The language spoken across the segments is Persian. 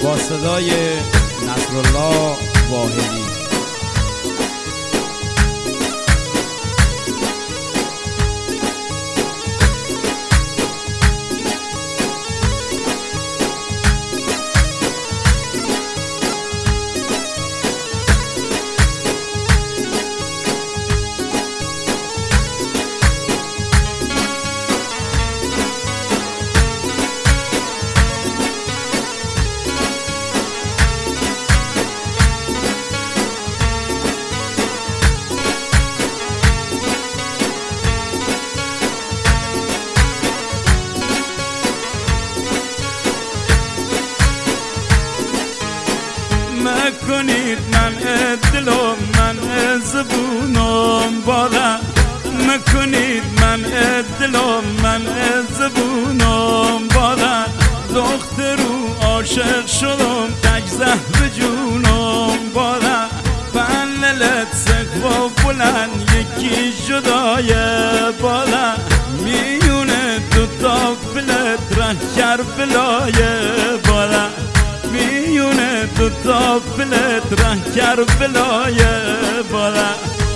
با صدای نصرالله واحدی. مکنید من دلم من زبونم بالا، مکنید من دلم من زبونم بالا. دخترو عاشق شدم تک زهر جونم بالا. بللت سقف بلند یکی جدای بالا، میونه دوتا بلد ره کربلای بالا، میونه دوتا بلد ره کربلای بالا.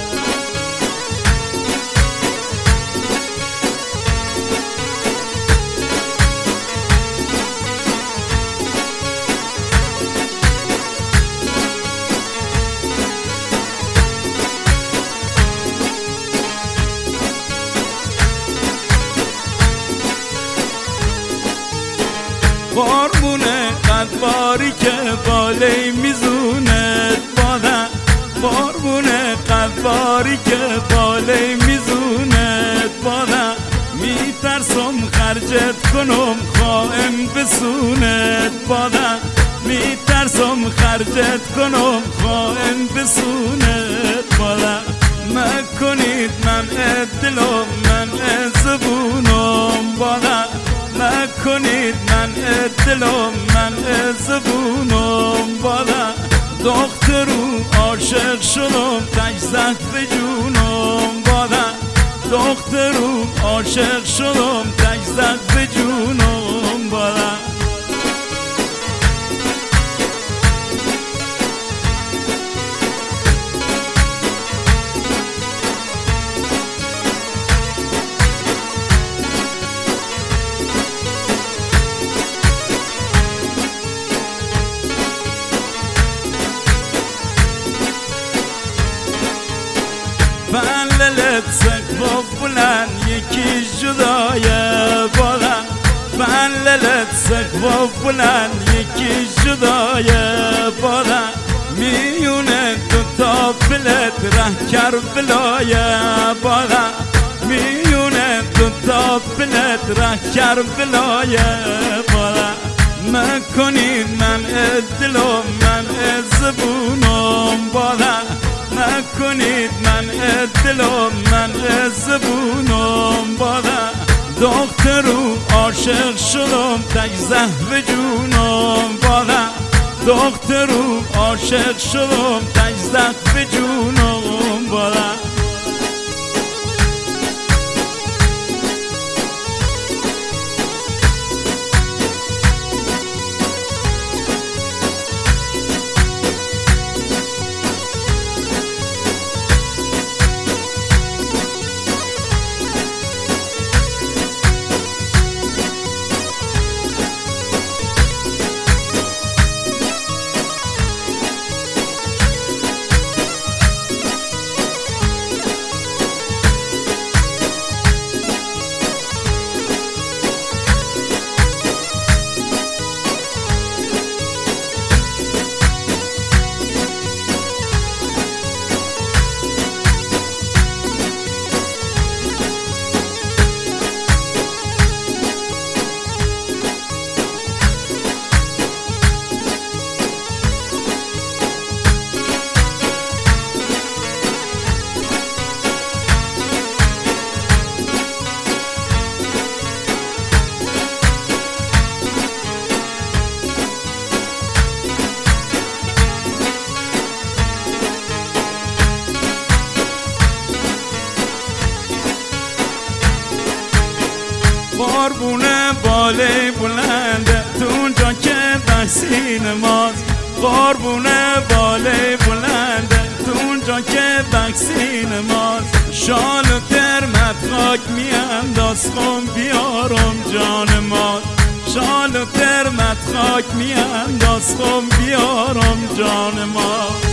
بارمونه قدباری که بالی میزونت بالا، بارمونه قدباری که بالی میزونت بالا. میترسم خرجت کنم خائن بسونت بالا، میترسم خرجت کنم خائن بسونت بالا. مکنید من دلم من زبونم بالا، مکنید من دلم من زبونم بالا. دخترو عاشق شدم تک زهر جونم بالا، دخترو عاشق شدم تک زهر جونم بالا. بللت سقف بلند یکی جدای بالا، بللت سقف بلند یکی جدای بالا. میونه دوتا بلد ره کربلای بالا، میونه دوتا بلد ره کربلای بالا. مکنید من دلم من زبونم بالا، مکنید من دلم من زبونم بالا. دخترو عاشق شدم تک زهر جونم بالا، دخترو عاشق شدم تک زهر جونم بالا. قربونه باله بلنده تو اونجا که دکسین ماست قربونه باله بلنده تو اونجا که دکسین ماست شال و ترمت خاک میانداز خون بیارم جان ماست شال و ترمت خاک میانداز خون بیارم جان ماست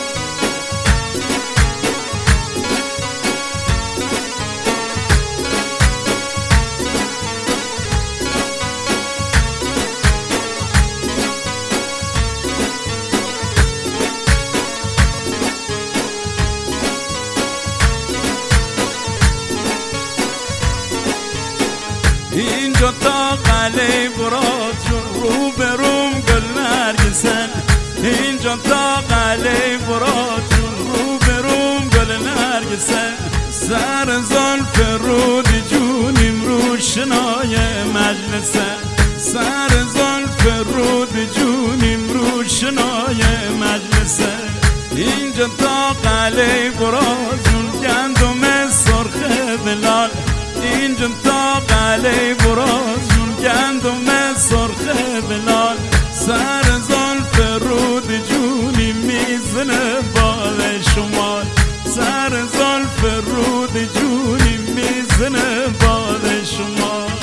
اینجا تا قلعه برات جون رو بروم گل نرگسن اینجا تا قلعه برات جون رو بروم گل نرگسن سر زلف رودی جونیم روشنای مجلسن سر زلف رودی جونیم روشنای مجلسن اینجا تا قلعه برات جون گندم سرخ بلال اینجا تا قلعه براز جون گندم سرخ بلال سر زلف رود جونی میزنه باد شمال سر زلف رود جونی میزنه باد شمال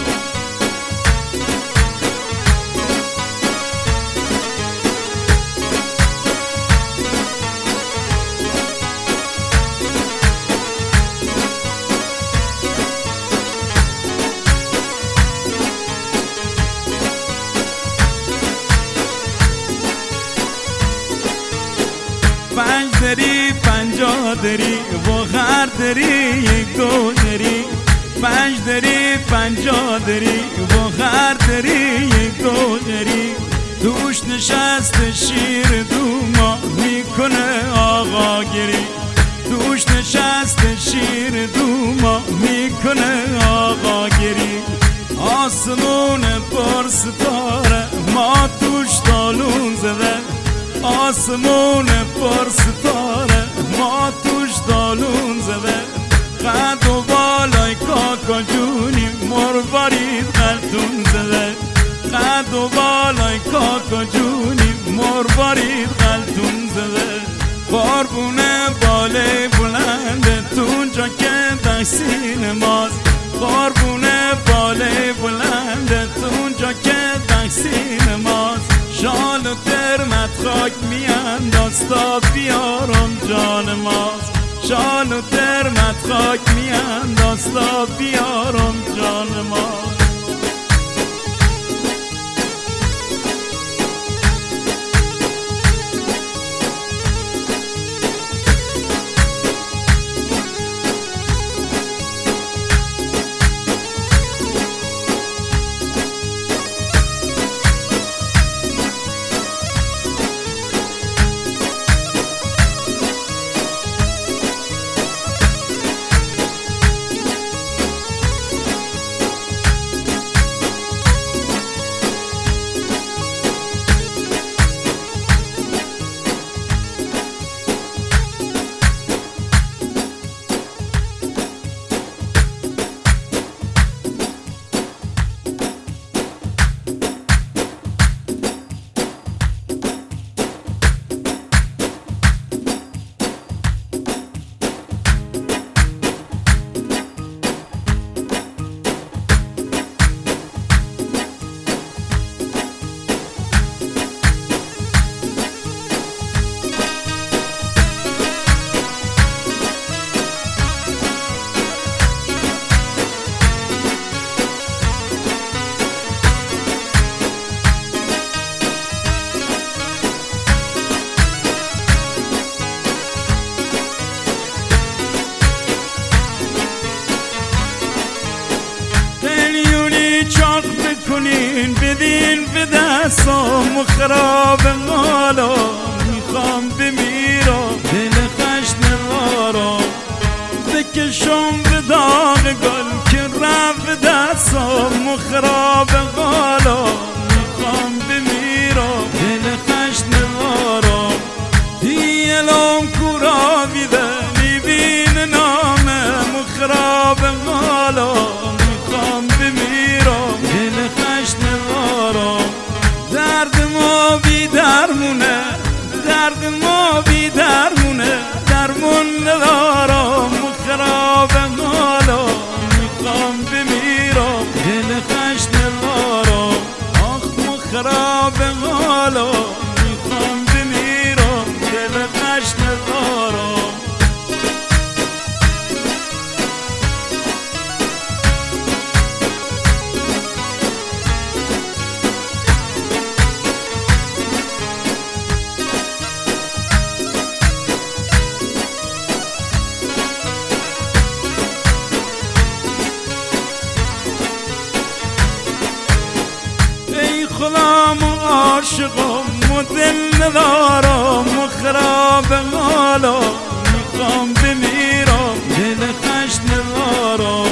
پنج دری پنجاه دری و هر دری یک دو دری پنج دری پنجاه دری و هر دری یک دو دری توش نشست شیر دوما میکنه آقا گری توش نشست شیر دوما میکنه آقا گری آسمون پر ستاره ما توش دالون زده آسمون پر ستاره ما توش دالون زده قد و بالای کاکا جونی مربارید قلتون زده قد و بالای کاکا جونی مربارید قلتون زده قربونه باله بلنده تو اونجا که دکسین ماست قربونه باله بلنده تو اونجا که دکسین ماست شال و ترمت خاک میانداز تا بیارم جان ماست شال و ترمت خاک میانداز تا بیارم جان ماست کنین بدین به دستم خراب مالا میخوام بمیرم دل خشن وارا بکشم به داغ گل که رفت دستم خراب مالا میخوام بمیرم دل خشن وارا دیلم کورا بیده میبین نام خراب مالا میخوام بمیرم میخوام بمیرم دل خشن لارم آخ مخراب حالا میخوام بمیرم دل خشن لارم خودم عاشقم و دل ندارم و خراب حالا میخوام بمیرم دل خشن دارم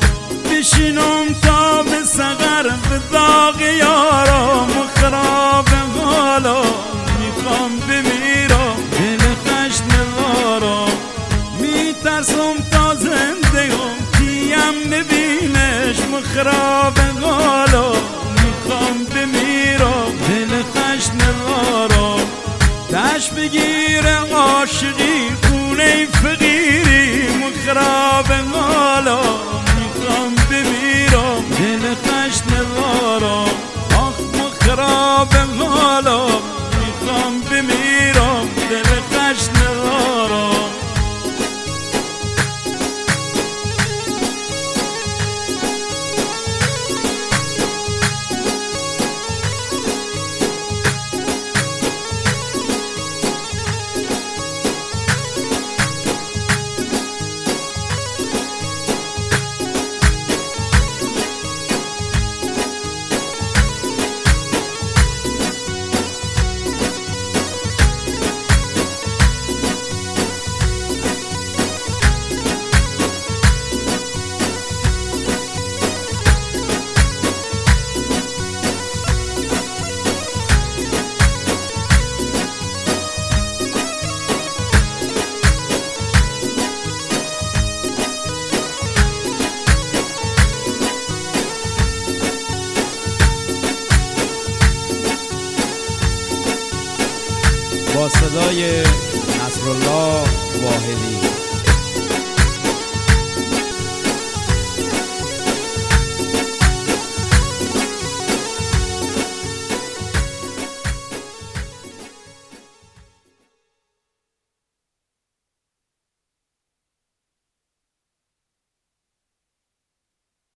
بشینم تا به سحر به داغ یارم و خراب حالا میخوام بمیرم دل خشن دارم میترسم تا زندگم کیم نبینش و خراب حالا میخوام بمیرم دل خشن دارم دشت بگیره عاشقی خونه فقیری مخراب حالا میخوام بمیرم دل خشن دارم آخ مخراب حالا میخوام بمیرم دل خشن دارم با صدای نصرالله واحدی.